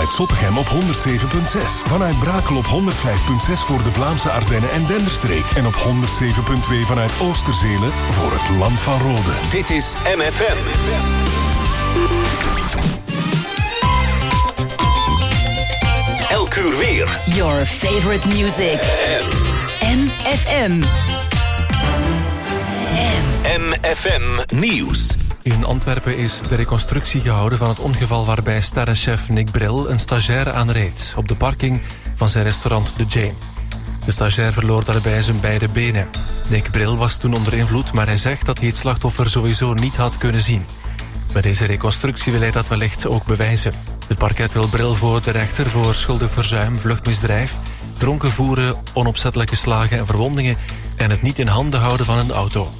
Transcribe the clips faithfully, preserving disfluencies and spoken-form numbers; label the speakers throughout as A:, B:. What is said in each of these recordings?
A: vanuit Zottegem op honderd zeven komma zes. Vanuit Brakel op honderd vijf komma zes voor de Vlaamse Ardennen en Denderstreek. En op honderd zeven komma twee vanuit Oosterzelen voor het Land van Rode.
B: Dit is M F M. Elk uur weer.
C: Your favorite music. M F M.
B: M F M Nieuws.
D: In Antwerpen is de reconstructie gehouden van het ongeval waarbij sterrenchef Nick Bril een stagiaire aanreed op de parking van zijn restaurant The Jane. De stagiair verloor daarbij zijn beide benen. Nick Bril was toen onder invloed, maar hij zegt dat hij het slachtoffer sowieso niet had kunnen zien. Bij deze reconstructie wil hij dat wellicht ook bewijzen. Het parket wil Bril voor de rechter voor schuldig verzuim, vluchtmisdrijf, dronken voeren, onopzettelijke slagen en verwondingen en het niet in handen houden van een auto.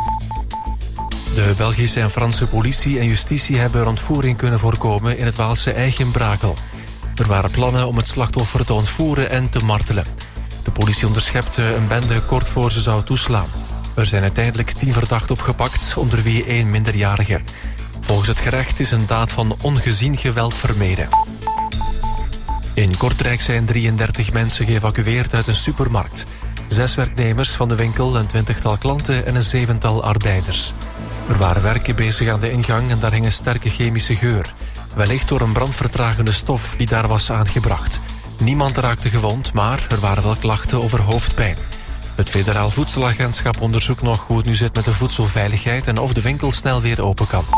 D: De Belgische en Franse politie en justitie hebben ontvoering kunnen voorkomen in het Waalse Eigen-Brakel. Er waren plannen om het slachtoffer te ontvoeren en te martelen. De politie onderschepte een bende kort voor ze zou toeslaan. Er zijn uiteindelijk tien verdachten opgepakt, onder wie één minderjarige. Volgens het gerecht is een daad van ongezien geweld vermeden. In Kortrijk zijn drieëndertig mensen geëvacueerd uit een supermarkt. Zes werknemers van de winkel, een twintigtal klanten en een zevental arbeiders. Er waren werken bezig aan de ingang en daar hing een sterke chemische geur. Wellicht door een brandvertragende stof die daar was aangebracht. Niemand raakte gewond, maar er waren wel klachten over hoofdpijn. Het Federaal Voedselagentschap onderzoekt nog hoe het nu zit met de voedselveiligheid en of de winkel snel weer open kan.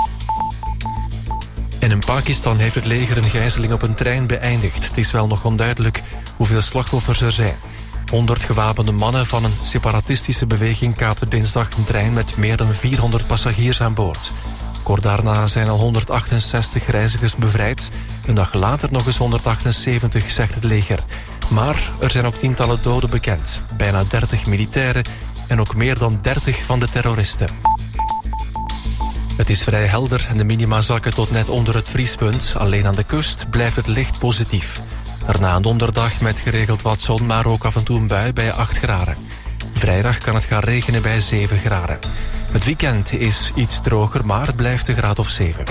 D: En in Pakistan heeft het leger een gijzeling op een trein beëindigd. Het is wel nog onduidelijk hoeveel slachtoffers er zijn. honderd gewapende mannen van een separatistische beweging kaapten dinsdag een trein met meer dan vierhonderd passagiers aan boord. Kort daarna zijn al honderdachtenzestig reizigers bevrijd. Een dag later nog eens honderdachtenzeventig, zegt het leger. Maar er zijn ook tientallen doden bekend. Bijna dertig militairen en ook meer dan dertig van de terroristen. Het is vrij helder en de minima zakken tot net onder het vriespunt. Alleen aan de kust blijft het licht positief. Daarna een donderdag met geregeld wat zon, maar ook af en toe een bui bij acht graden. Vrijdag kan het gaan regenen bij zeven graden. Het weekend is iets droger, maar het blijft een graad of zeven.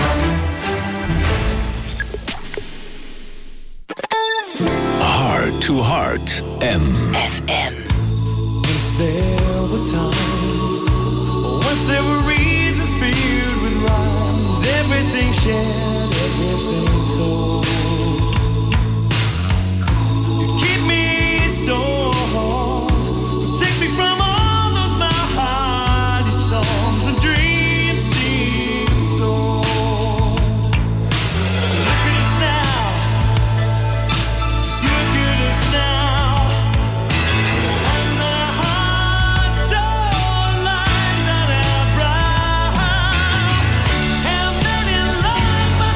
B: Heart to Heart, M
C: F M.
E: Once there were times, once there were reasons filled with rhymes, everything shared, everything told. You keep me so hard, take me from all those mighty storms and dreams seem so. So look at us now, just look at us now. And the heart so lines on our brow. How many lives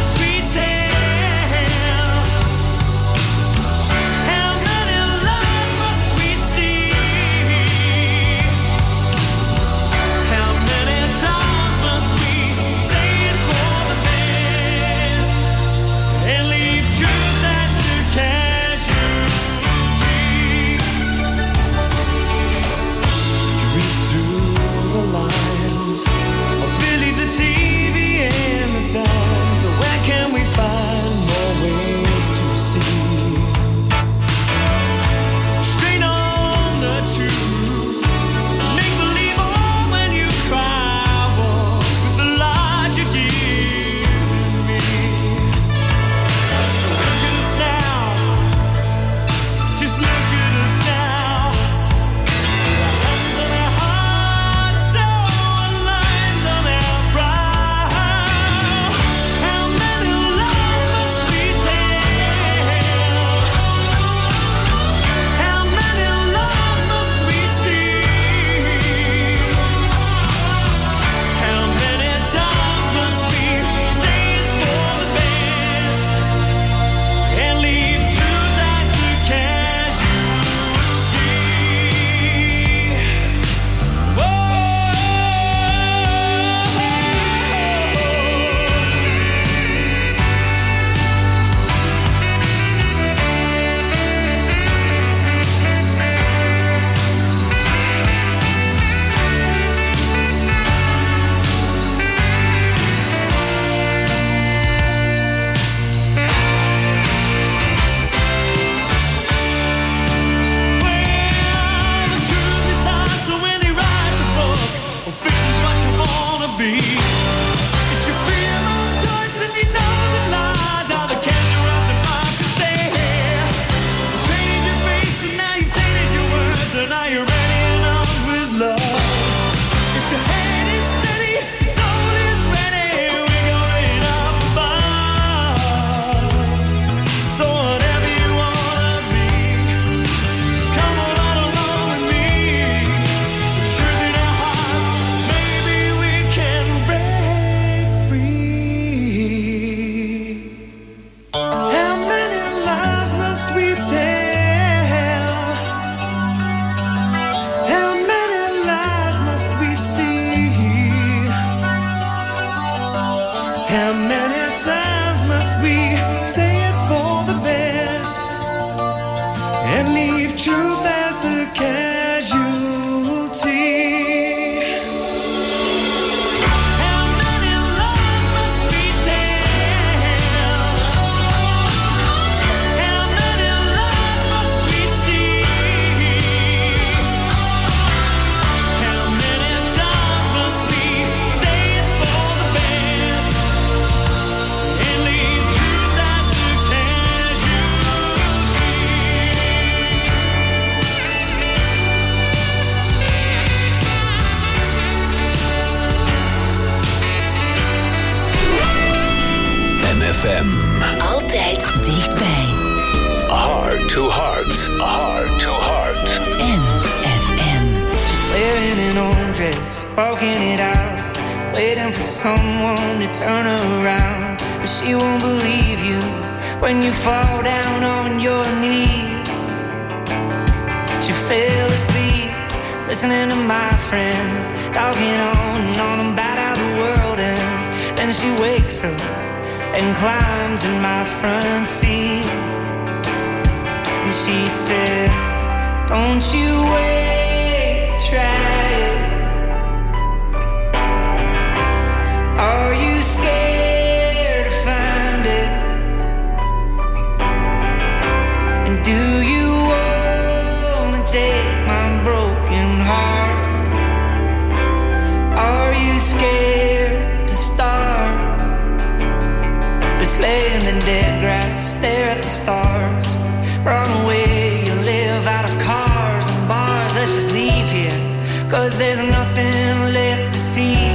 E: How many times must we say it's for the best and leave truth as the casualty? How many lies must we tell? How many lies must we see? How many times must we say it's for the best and leave truth as the casualty?
B: M F M.
C: Altijd dichtbij.
B: Heart to heart. Heart to heart.
C: M F M.
F: She's wearing an old dress, walking it out, waiting for someone to turn her around. But she won't believe you when you fall down on your knees. She fell asleep, listening to my friends, talking on and on about how the world ends. Then she wakes up and climbs in my front seat. And she said, don't you wait to try it. Are you scared to find it? And do you wanna take my broken heart? Are you scared to start? Let's lay in the dead grass, stare at the stars, run away, you live out of cars and bars. Let's just leave here, cause there's nothing left to see.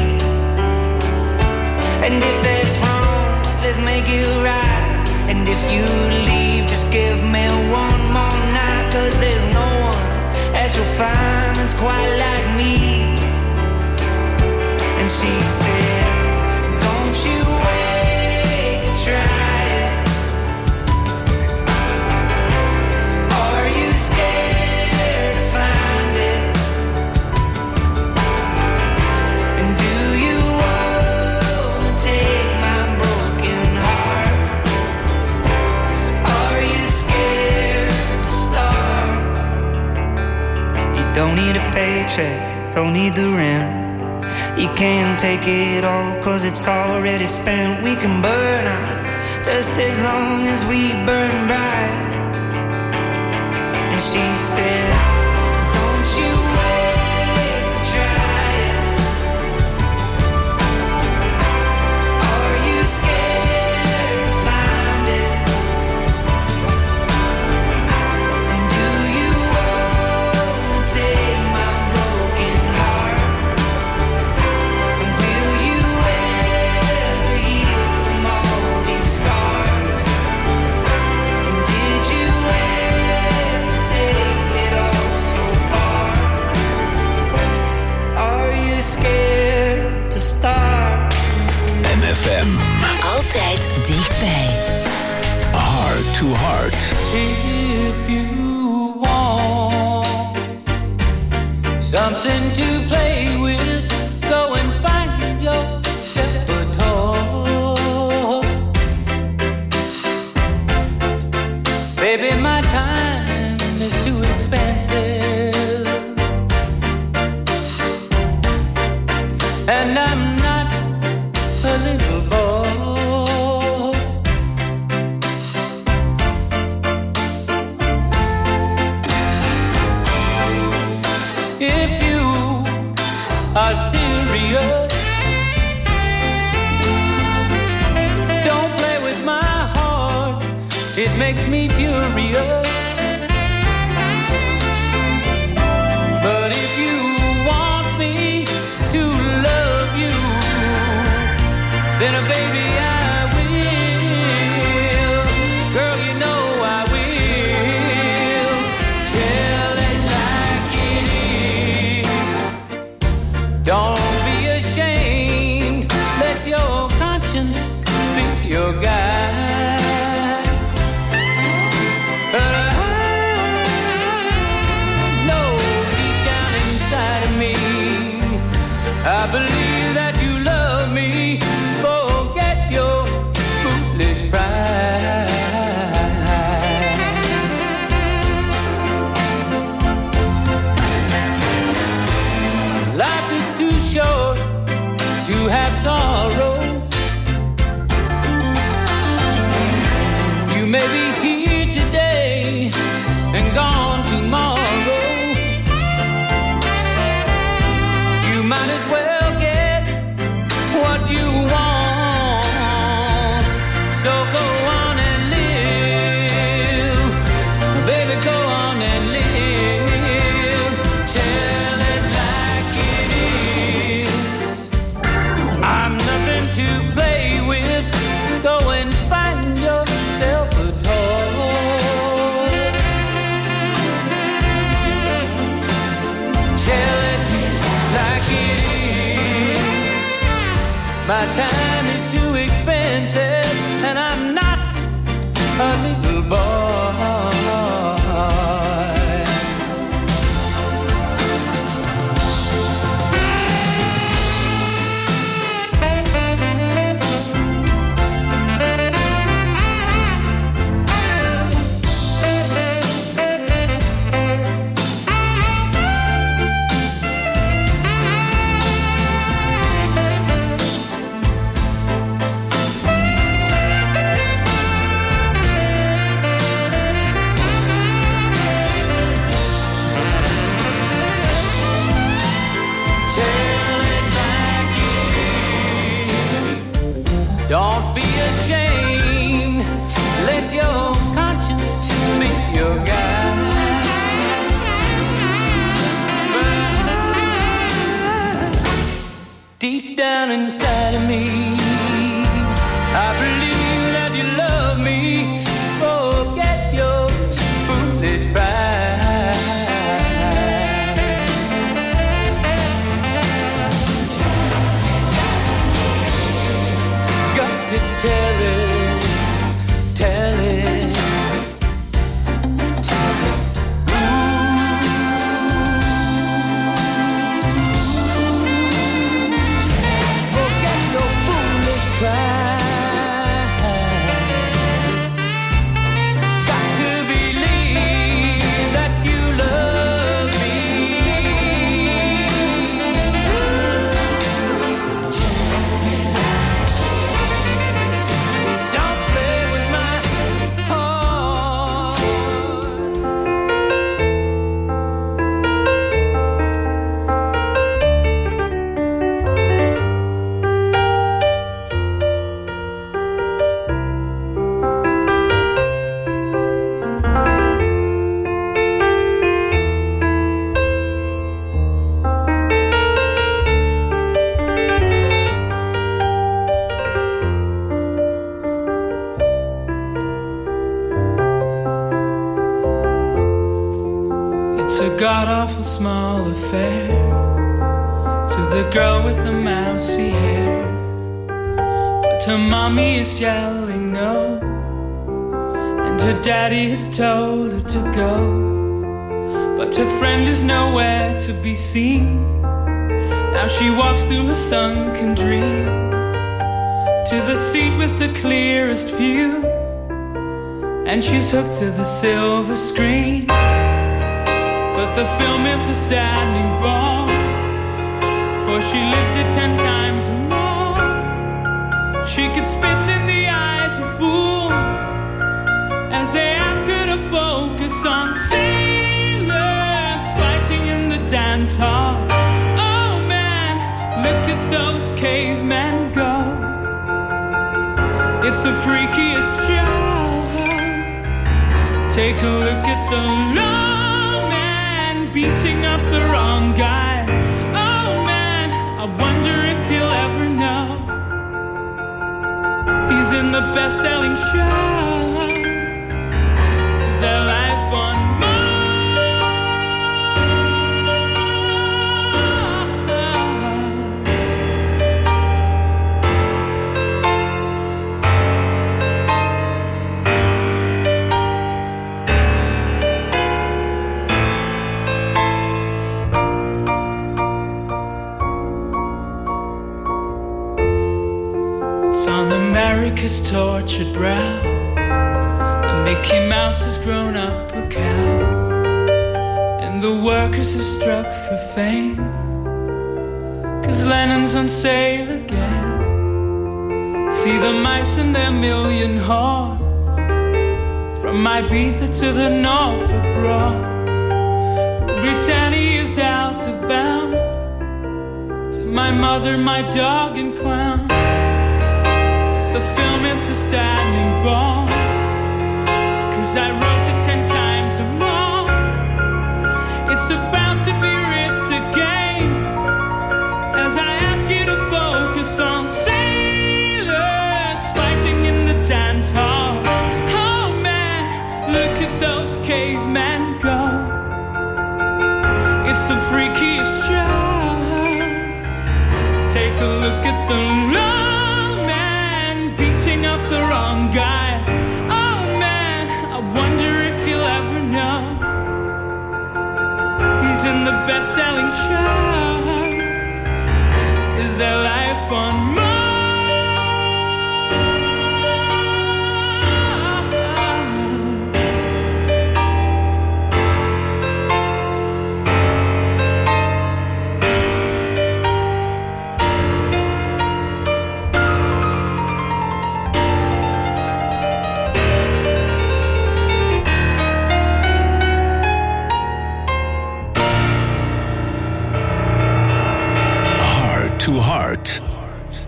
F: And if that's wrong, let's make it right. And if you leave, just give me one more night. Cause there's no one that you'll find that's quite like me. And she said, don't you wait to try it. Are you scared to find it? And do you wanna take my broken heart? Are you scared to start? You don't need a paycheck, don't need the rent. You can't take it all cause it's already spent. We can burn out just as long as we burn bright. And she said, don't you wait to try it. Are you scared to find it? And do you wanna take my broken heart? And will you ever heal from all these scars? And did you ever take it all so far? Are you scared to start?
B: M F M.
C: Altijd dichtbij.
B: Heart to heart.
F: If you want something to play with, go and find yourself a toy. Baby, my time is too expensive, and I'm not a little boy. If you are serious, don't play with my heart, it makes me furious. But if you want me to love you, then uh, baby I will. Girl, you know I will. Tell it like it is. Don't be ashamed. Let your conscience be your guide. But I know deep down inside of me, I believe that you love me. Forget
G: My time is too expensive, and I'm not a little boy. Don't be ashamed, let your conscience be your guide. But deep down inside of me, I believe that you love me. Forget your foolish pride. Tell it, tell it. Forget your foolish pride. Got to believe that you love me.
F: God-awful small affair to the girl with the mousy hair, but her mommy is yelling no, and her daddy has told her to go, but her friend is nowhere to be seen. Now she walks through her sunken dream to the seat with the clearest view, and she's hooked to the silver screen. But the film is a saddening bore, for she lived it ten times or more. She could spit in the eyes of fools as they ask her to focus on sailors fighting in the dance hall. Oh man, look at those cavemen go. It's the freakiest show. Take a look at the love beating up the wrong guy. Oh man, I wonder if he'll ever know he's in the best-selling show. Is there life on America's tortured brow, the Mickey Mouse has grown up a cow, and the workers have struck for fame, 'cause Lennon's on sale again. See the mice and their million hordes, from Ibiza to the Norfolk Broads. Britannia is out of bound, to my mother, my dog and clown. The film is a standing ball, 'cause I wrote it ten times or more. It's about to be writ again, as I ask you to focus on sailors fighting in the dance hall. Oh man, look at those cavemen go. It's the freakiest show. Take a look at the love
E: up the wrong guy. Oh man, I wonder if you'll ever know. He's in the best-selling show. Is there life on Mars?
B: To Heart.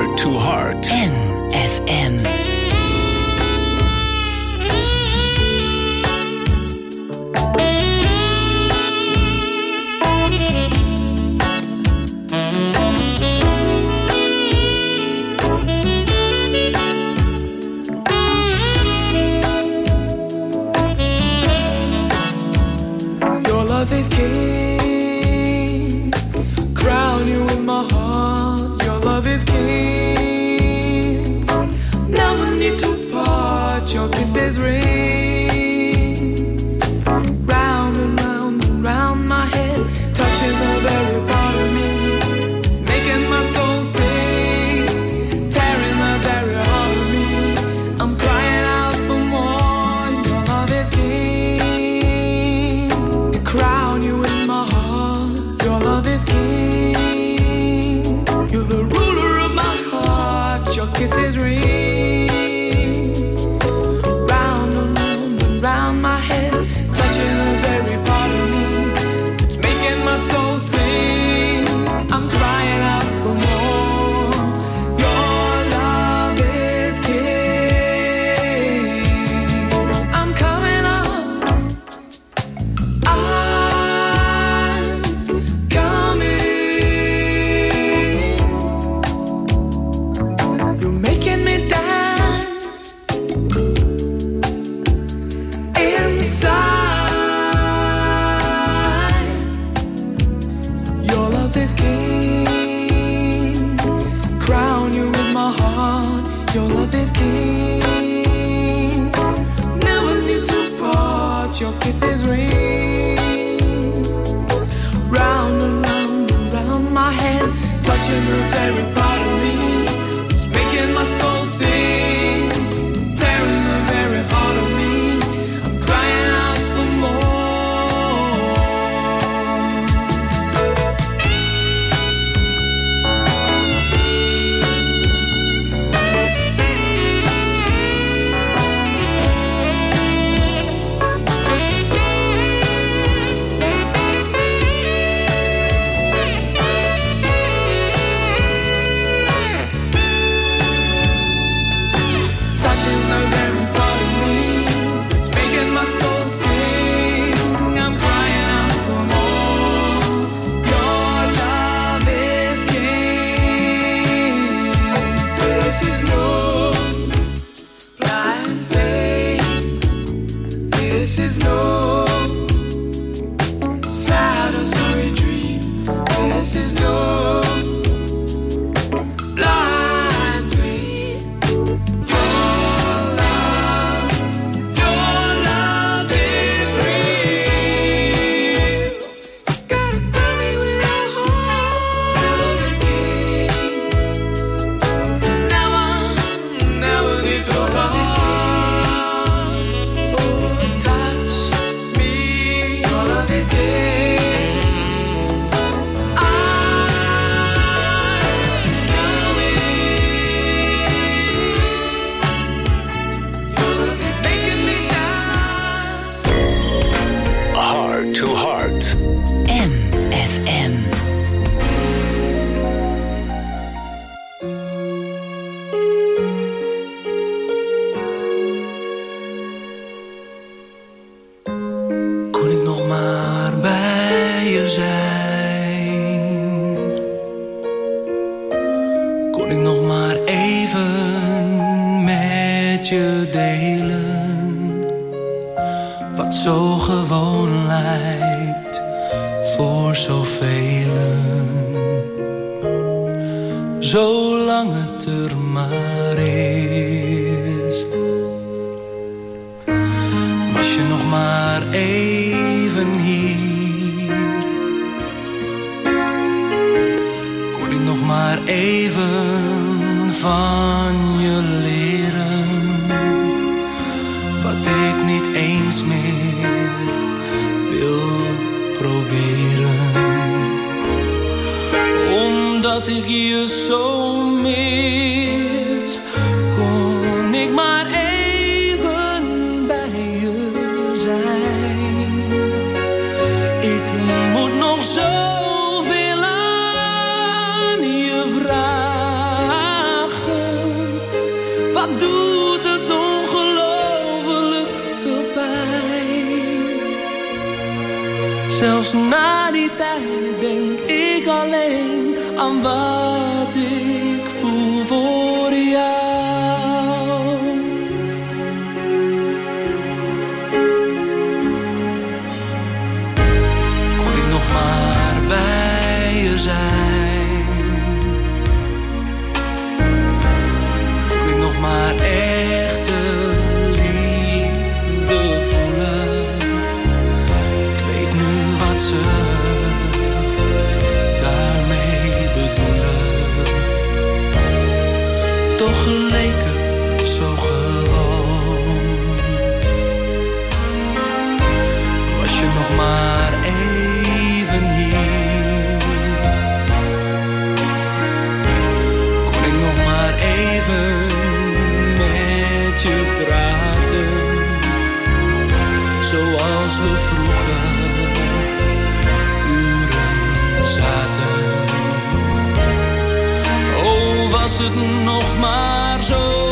B: Heart to Heart.
C: M F M.
H: Love is king, crown you in my heart. Your love is king, never need to part. Your kisses ring, round and round and round my head, touching the very part of me. It's making my soul sing, tearing the very heart of me. I'm crying out for more. Your love is king, crown you in my heart. Your love is king. You're the ruler of my heart. Your kisses ring, round and round and round my head, touching the very part of me. It's making my soul sing. I'm crying out for more. Your love is king. I'm coming up. Your kisses ring, round and round and round my head, touching the very part of me. It's making my soul sing, tearing the very heart of me. I'm crying out for more. Zoveel aan je vragen. ik alleen aan wat ik voel voor jou. Kon ik nog maar bij je zijn, kon ik nog maar echte liefde voelen. Ik weet nu wat ze daarmee bedoelen. Toch leek het zo gewoon. Was je nog maar even hier, kon ik nog maar even met je praten, zoals we vroeger uren zaten. Oh, was het nog maar zo,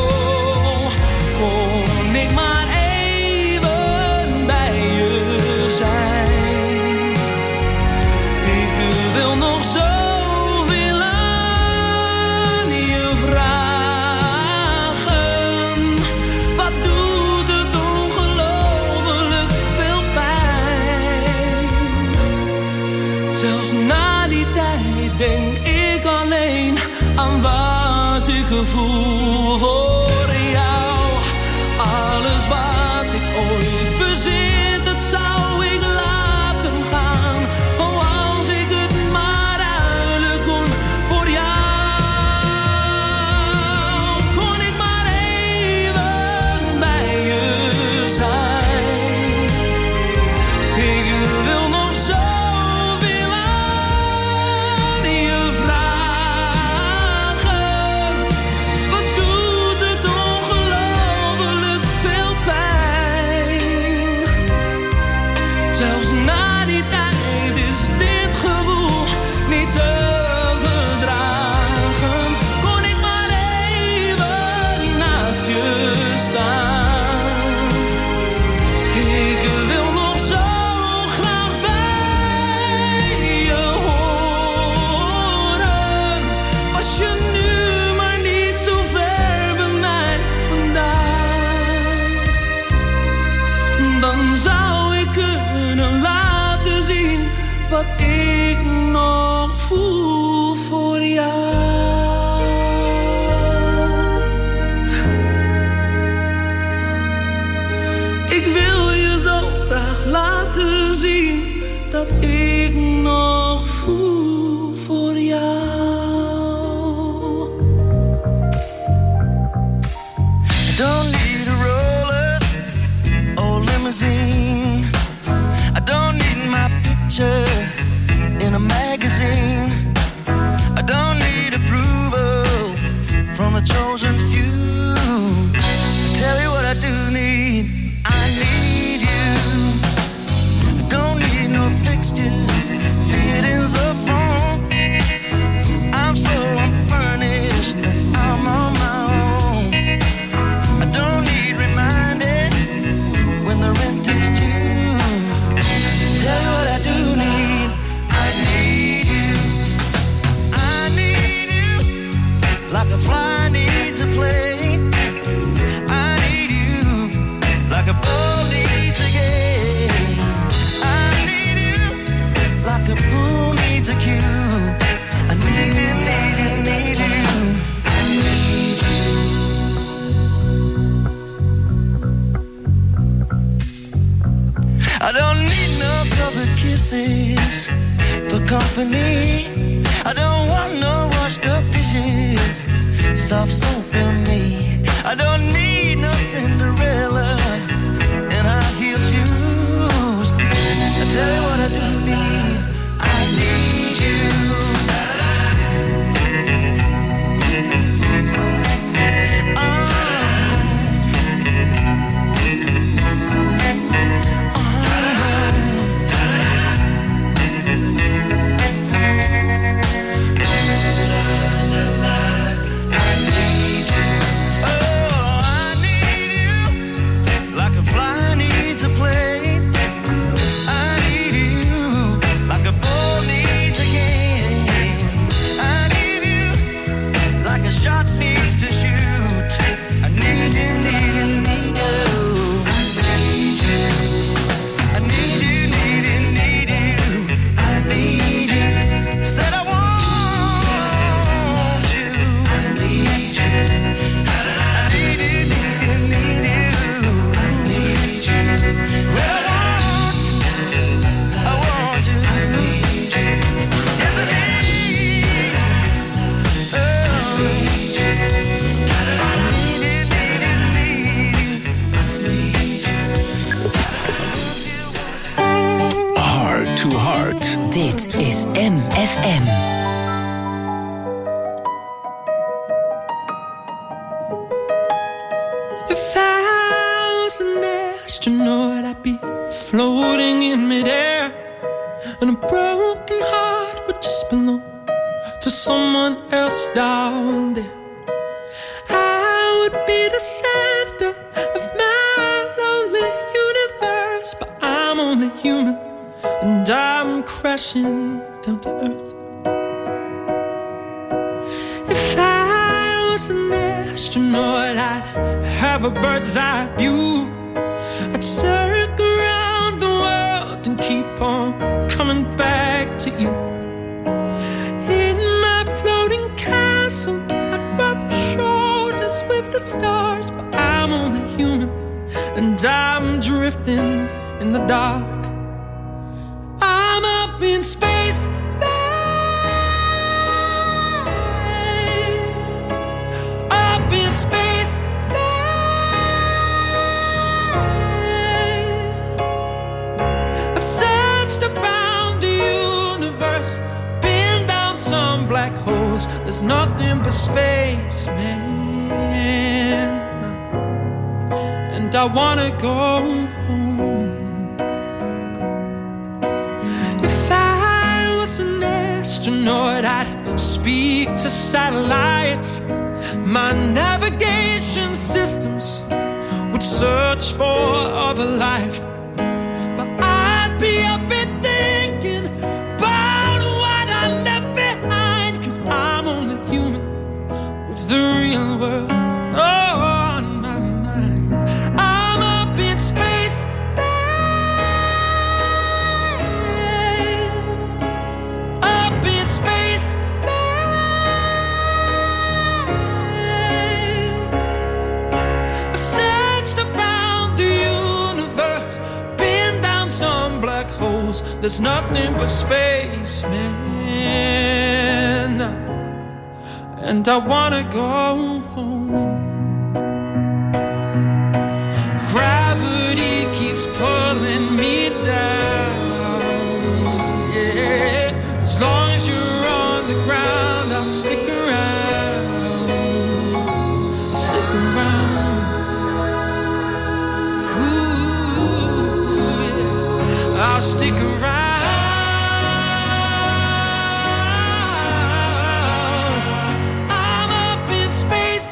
H: kon ik maar even bij je zijn. Ik wil nog zoveel aan je vragen. Wat doet het ongelooflijk veel pijn. Zelfs na die tijd denk ik alleen aan wat ik voel voor jou. Alles wat ik ooit bezit, dat zou ik laten gaan. Oh, als ik het maar ruilen kon voor jou. Kon ik maar even bij je zijn. Ik wil nog zoveel aan je vragen. Wat doet het ongelooflijk veel pijn. Zelfs na die tijd is dit gevoel niet te verdragen. Kon ik maar even naast je staan. Ik wil nog zo graag bij je horen. Als je nu maar niet zo ver bij mij vandaan, dan zou ik kunnen laten zien wat ik nog voel voor jou. Ik wil je zo graag laten zien dat ik nog voel voor jou.
I: I don't need a roller or limousine. I don't need my picture in a magazine. I don't need approval from a chosen few. I tell you what I do need. I need you. I don't need no fixtures, fittings or phone. I'm so unfurnished, I'm on my own. I don't need reminded when the rent is due. Tell you what I do need. I need you. I need you. Like a fly needs a plane. I need you. Like a ball needs a game. I need you. Like a pool needs a cue. I need you, need you, need you. I need you. I don't need no public kisses for company. I don't want no washed up dishes, soft soap in me. I don't need no Cinderella in high heel shoes. I tell you what I do need. I need you. I need you. Oh, I need you.
C: Dit is M F M.
H: If I was an astronaut, I'd be floating in midair, and a broken heart would just belong to someone else down there. I would be the center of my lonely universe, but I'm only human, and I'm crashing down to earth. If I was an astronaut, I'd have a bird's eye view. I'd circle around the world and keep on coming back to you. In my floating castle, I'd rub shoulders with the stars, but I'm only human, and I'm drifting in the dark. I'm up in space, babe. Up in space, babe. I've searched around the universe, been down some black holes. There's nothing but space, man. And I wanna go home. If I was an astronaut, I'd speak to satellites. My navigation systems would search for other life, but I'd be up and thinking about what I left behind, 'cause I'm only human with the real world on my mind. I'm up in space, babe. Up in space, babe. I've searched around the universe, been down some black holes. There's nothing but space, man. And I wanna go home. Gravity keeps pulling me down, yeah. As long as you're on the ground, I'll stick around. I'll stick around. Ooh, yeah. I'll stick around. I'm up in space,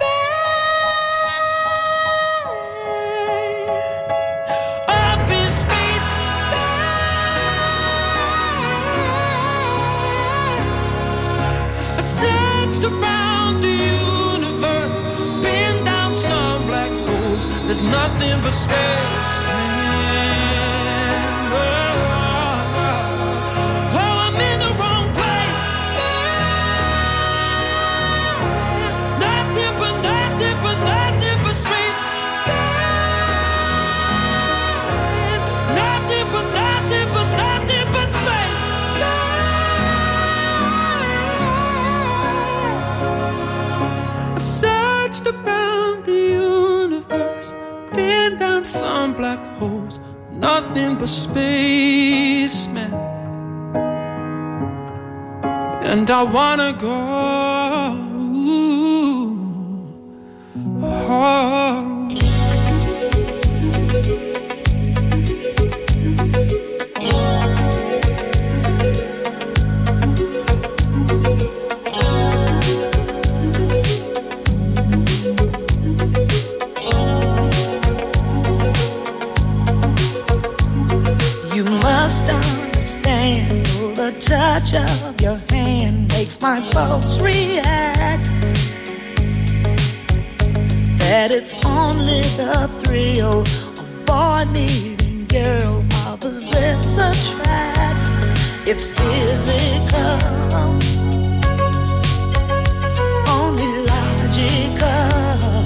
H: babe. Up in space, babe. I've searched around the universe, been down some black holes. There's nothing but space, man. Oh, oh, I'm in the wrong place, man. Nothing but, nothing but, nothing but space, man. Nothing but, nothing but, nothing but space, man. I've searched around the universe, been down some black holes, nothing but space, man. And I wanna go home.
J: You must understand, the touch of your hand makes my pulse react. That it's only the thrill of boy meeting girl, opposites attract. It's physical, only logical.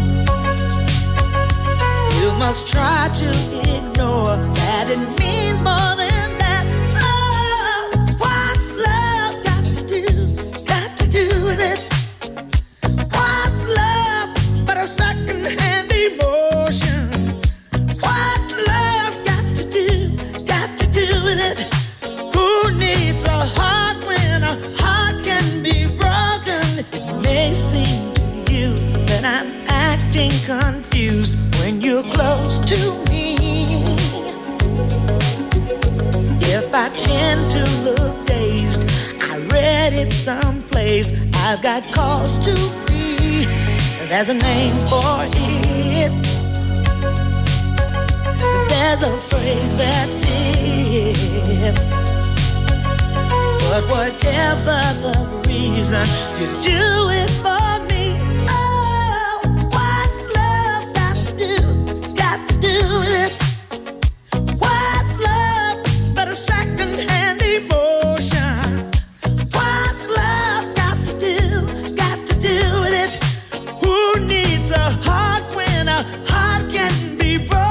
J: You must try to ignore that it means more than that. Oh, what's love got to do? Got to do with it. What's love but a second-hand emotion? What's love got to do? Got to do with it. Who needs when I'm acting confused when you're close to me. If I tend to look dazed, I read it someplace, I've got cause to be. There's a name for it. There's a phrase that fits. But whatever the reason, you do it for me. Oh, what's love got to do? It's got to do with it. What's love but a second-hand emotion? What's love got to do? It's got to do with it. Who needs a heart when a heart can be broken?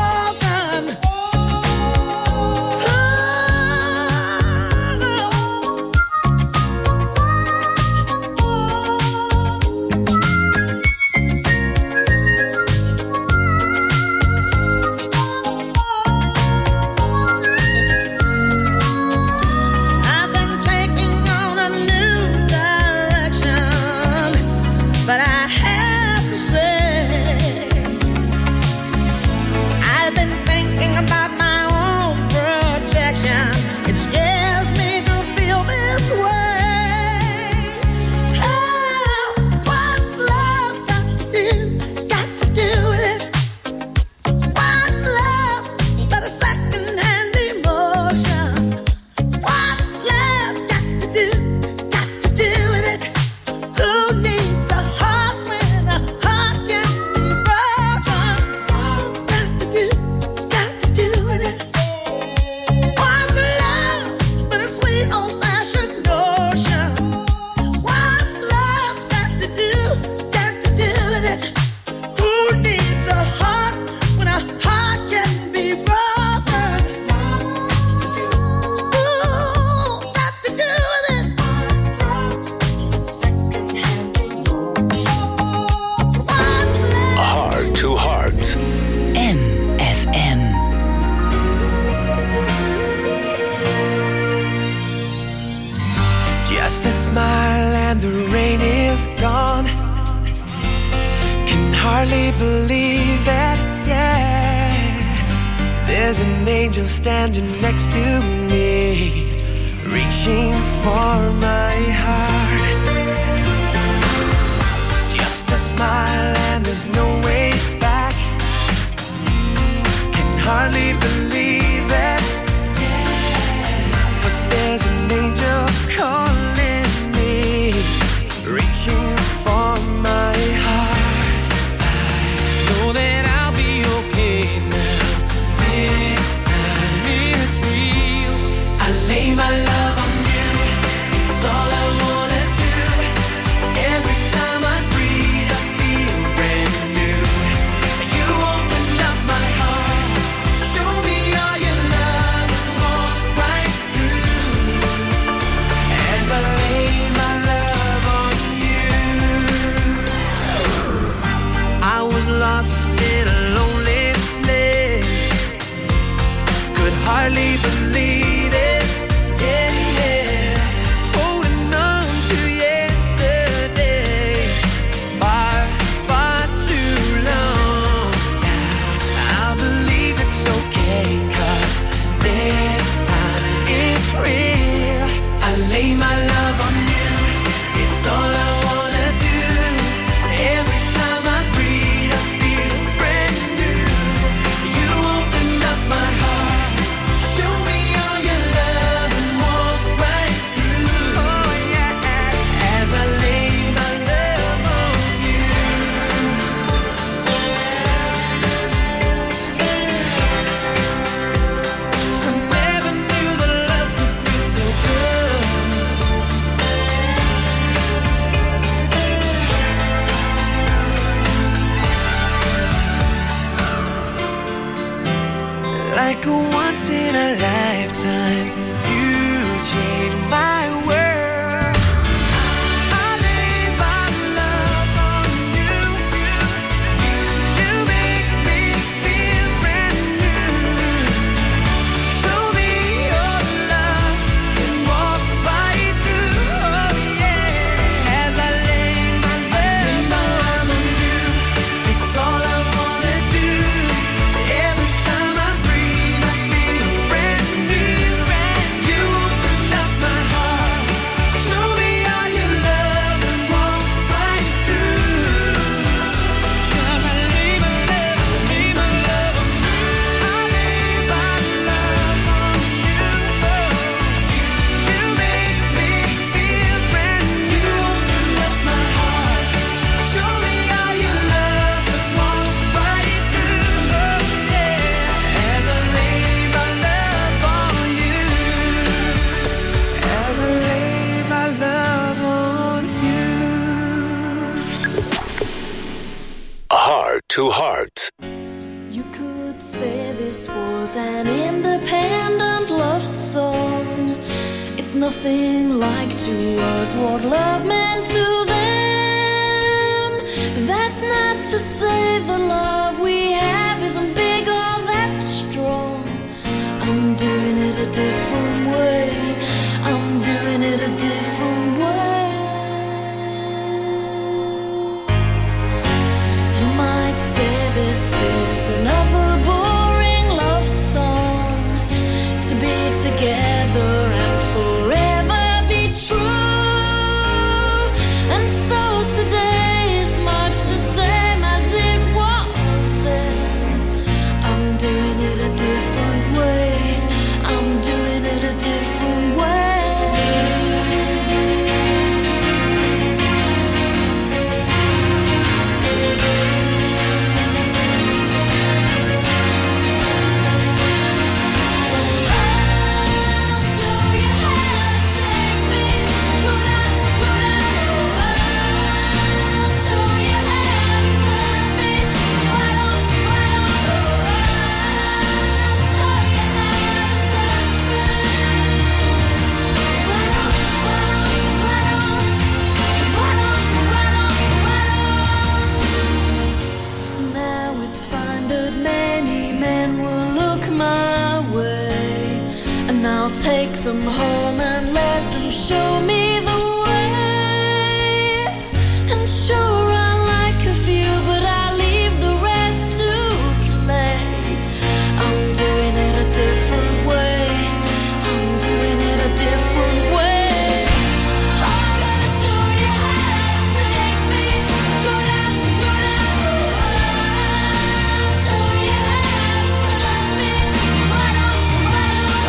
K: like a once in a lifetime. You changed my world. I lay my love on you. You make me feel brand new. Show me your love and walk right through. Oh yeah, as I lay my love on you.
B: to Heart.
L: You could say this was an independent love song. It's nothing like to us what love meant to them. But that's not to say the love we have isn't big or that strong. I'm doing it a different way. I'm doing it a different way. You might say this is another boring love song. To be together and forever be true. And so today is much the same as it was then. I'm doing it a different way. I'm doing it a different way. Take them home and let them show me the way. And sure I like a few, but I leave the rest to play. I'm doing it a different way. I'm doing it a different way. I'm gonna show you how to take me. Go down, go down. I'll show you how to turn me. Right on, right on.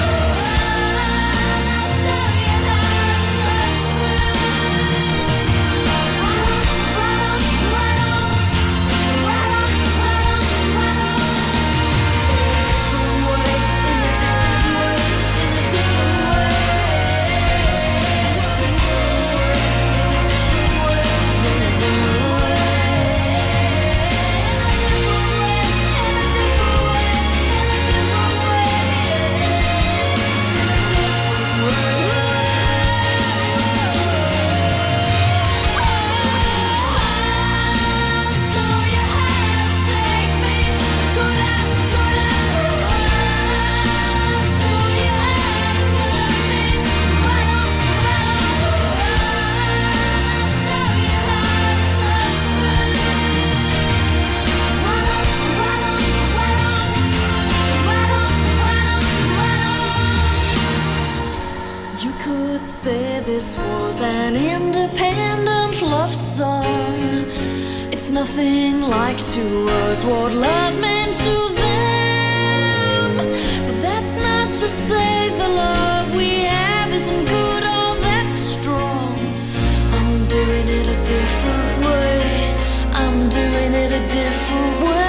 L: This was an independent love song. It's nothing like to us what love meant to them. But that's not to say the love we have isn't good or that strong. I'm doing it a different way. I'm doing it a different way.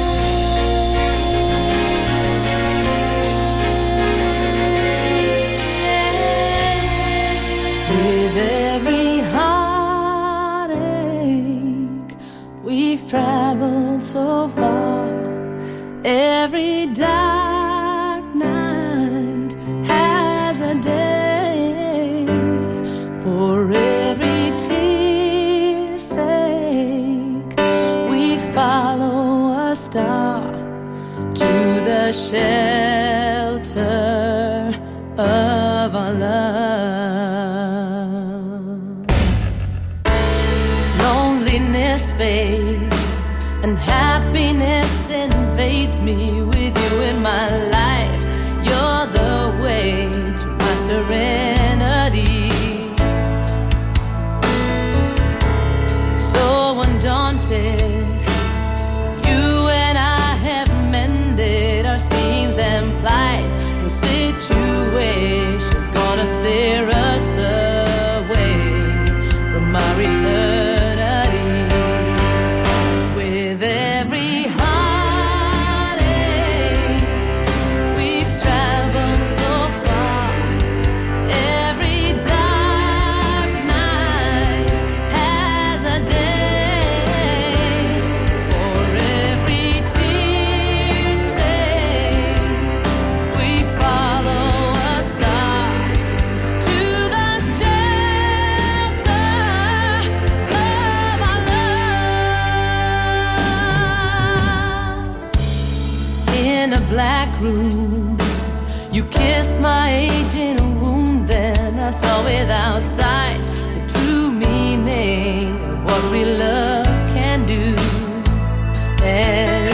L: With every heartache, we've traveled so far. Every dark night has a day. For every tear's sake, we follow a star to the shelter of our love. Fades and happiness invades me with you in my life. You're the way to my serenity. So undaunted, you and I have mended our seams and plies. No situation's gonna steer us away from our eternity. Every heartache, we've traveled so far. Every dark night has a day. For every black room. You kissed my aging wound, then I saw without sight the true meaning of what we love can do. And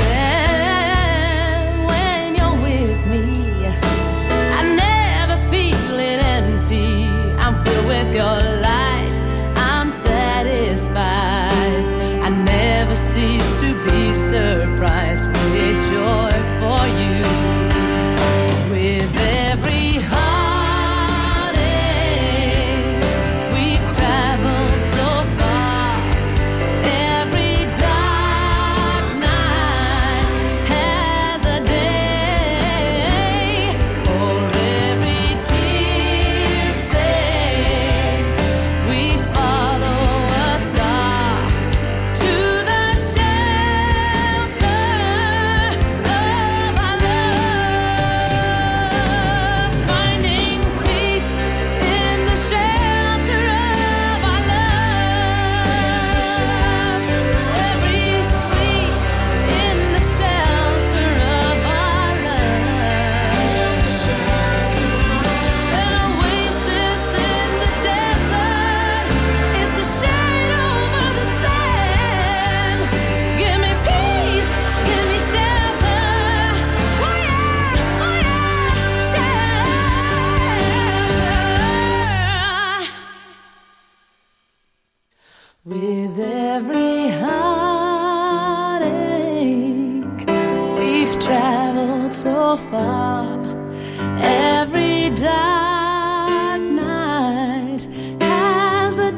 L: when you're with me, I never feel it empty. I'm filled with your light, I'm satisfied. I never cease to be surprised with joy for you. With every heartache, we've traveled so far. Every dark night has a day. For every tear saved, we follow a star to the shelter of our love. Finding peace in the shelter of our love. Every sweet in the shelter of our love. An oasis in the desert is the shade over the sand. Give me peace, give me shelter. Oh yeah, oh yeah, shelter. With every heartache, we've traveled so far. Every dark night has a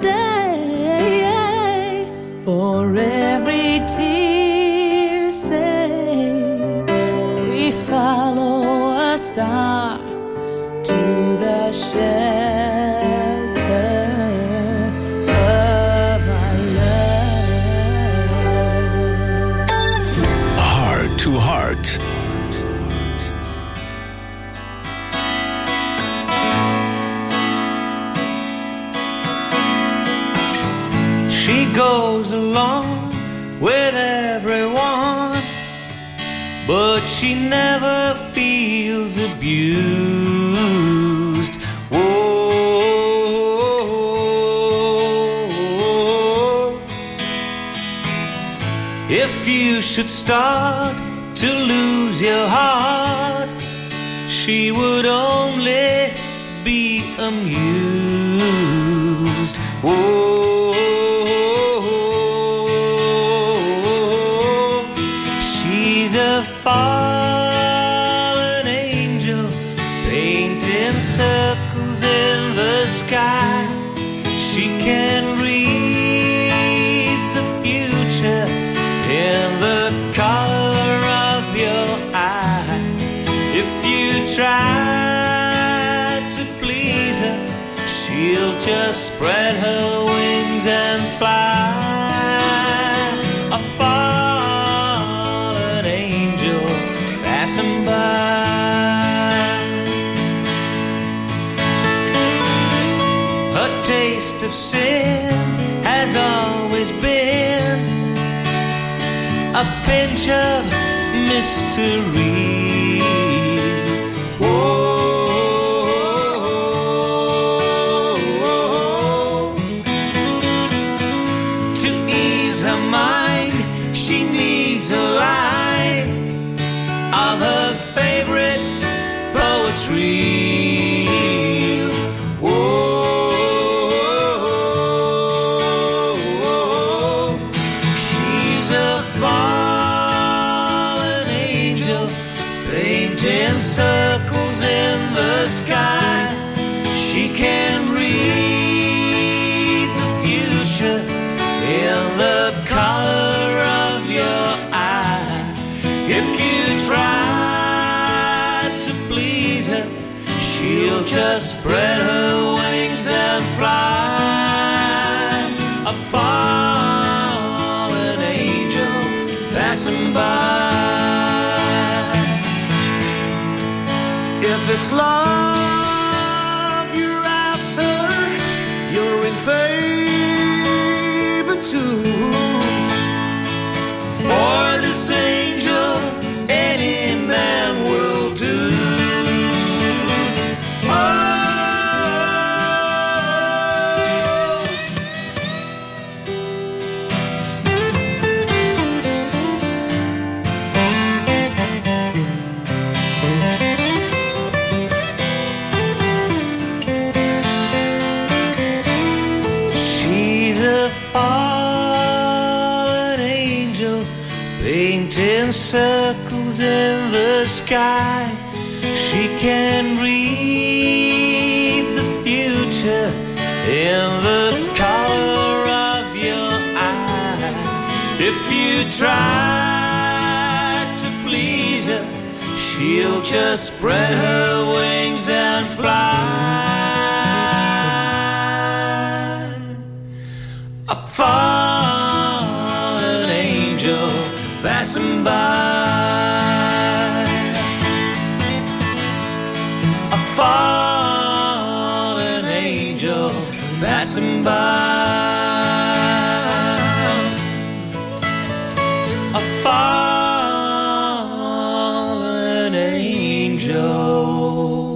L: day. For every tear saved, we follow a star to the shelter of our love.
B: Heart to Heart.
E: She goes along with everyone, but she never feels abused. Whoa. If you should start to lose your heart, she would only be amused. Whoa. She's a fallen angel, painting circles in the sky. She can read the future in the color of your eye. If you try to please her, she'll just spread her wings and fly. A fallen angel passing by. Her taste of sin has always been a pinch of mystery. Whoa. To ease her mind, she needs a line of her favorite poetry. Whoa. She's a fallen angel, painting circles in the sky. She can read the future in the color of your eye. If you try to please her, she'll just spread her wings and fly. A fallen angel passing by. If it's love you're after, you're in favor too. For this angel, any man
F: angel painting circles in the sky. She can read the future in the color of your eye. If you try to please her, she'll just spread her wings and fly. A fallen angel passing by. A fallen angel passing by. A fallen angel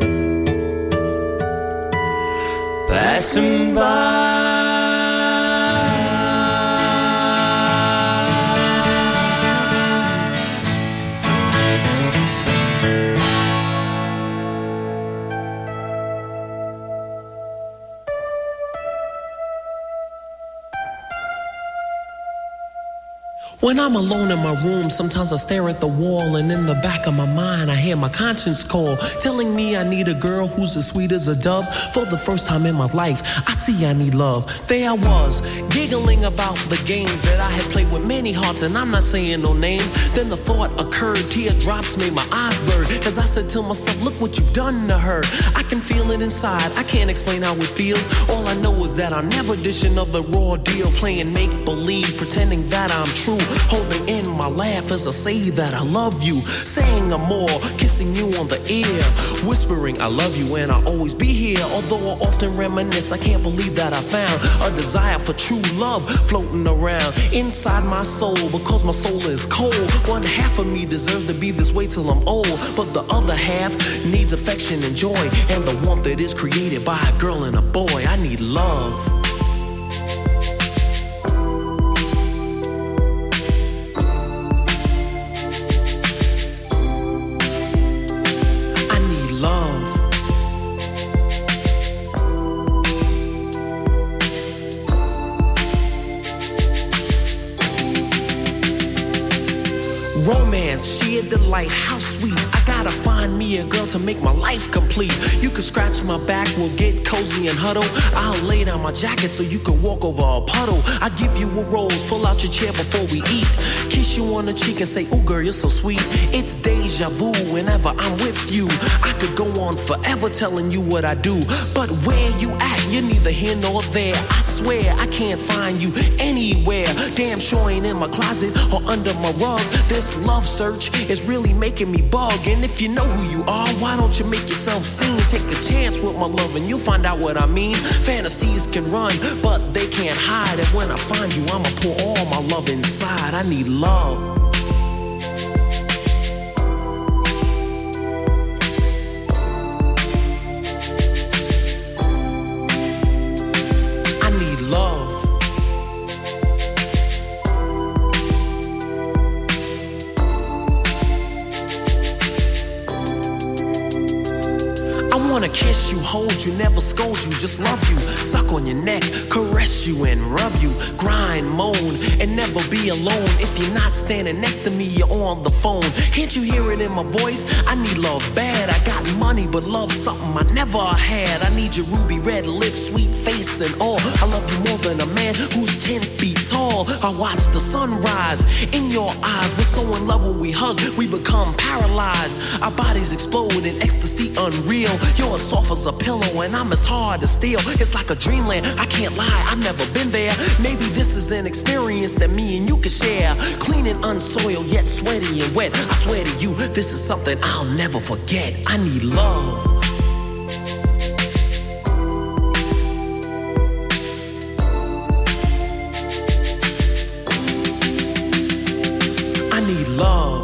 F: passing by.
M: When I'm alone in my room, sometimes I stare at the wall, and in the back of my mind I hear my conscience call, telling me I need a girl who's as sweet as a dove. For the first time in my life, I see I need love. There I was, giggling about the games that I had played with many hearts, and I'm not saying no names. Then the thought occurred, teardrops made my eyes burn, as I said to myself, look what you've done to her. I can feel it inside, I can't explain how it feels. All I know is that I'm never dishing of the raw deal, playing make-believe, pretending that I'm true. Holding in my laugh as I say that I love you, saying I'm more, kissing you on the ear, whispering I love you and I'll always be here. Although I often reminisce, I can't believe that I found a desire for true love floating around inside my soul, because my soul is cold. One half of me deserves to be this way till I'm old, but the other half needs affection and joy, and the warmth that is created by a girl and a boy. I need love. Romance, sheer delight, how sweet. I gotta find me a girl to make my life complete. You can scratch my back, we'll get cozy and huddle. I'll lay down my jacket so you can walk over a puddle. I give you a rose, pull out your chair before we eat. Kiss you on the cheek and say, ooh girl, you're so sweet. It's deja vu whenever I'm with you. I could go on forever telling you what I do, but where you at, you're neither here nor there. I swear I can't find you anywhere. Damn sure ain't in my closet or under my rug. This love search is really making me bug. And if you know who you are, why don't you make yourself seen? Take a chance with my love and you'll find out what I mean. Fantasies can run, but they can't hide. And when I find you, I'ma pour all my love inside. I need love. Kiss you, hold you, never scold you, just love you, suck on your neck, caress you and rub you, grind, moan, and never be alone. If you're not standing next to me, you're on the phone. Can't you hear it in my voice? I need love bad. I got money, but love something I never had. I need your ruby red lips, sweet face and all. I love you more than a man who's ten feet tall. I watch the sunrise in your eyes. We're so in love when we hug, we become paralyzed. Our bodies explode in ecstasy unreal. You're as soft as a pillow and I'm as hard as steel. It's like a dreamland, I can't lie, I've never been there. Maybe this is an experience that me and you can share. Clean and unsoiled, yet sweaty and wet. I swear to you, this is something I'll never forget. I need love. I need love.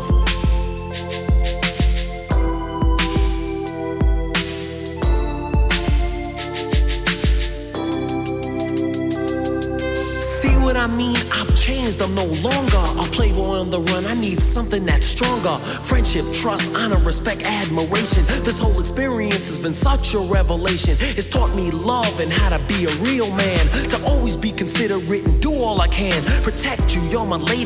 M: I mean, I've changed, I'm no longer a playboy on the run. I need something that's stronger. Friendship, trust, honor, respect, admiration. This whole experience has been such a revelation. It's taught me love and how to be a real man. To always be considerate and do all I can. Protect you, you're my lady.